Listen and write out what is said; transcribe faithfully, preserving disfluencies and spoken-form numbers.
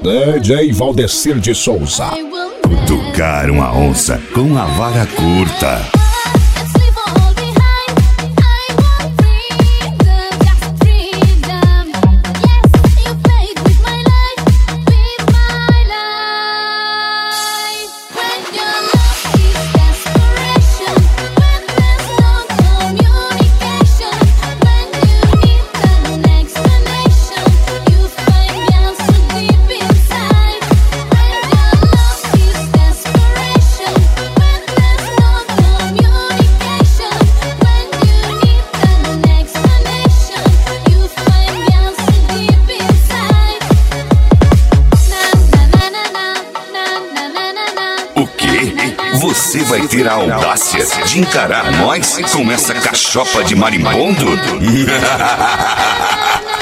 D J Valdecir de Souza. Cutucar uma onça com a vara curta. Você vai ter a audácia de encarar nós com essa cachopa de marimbondo?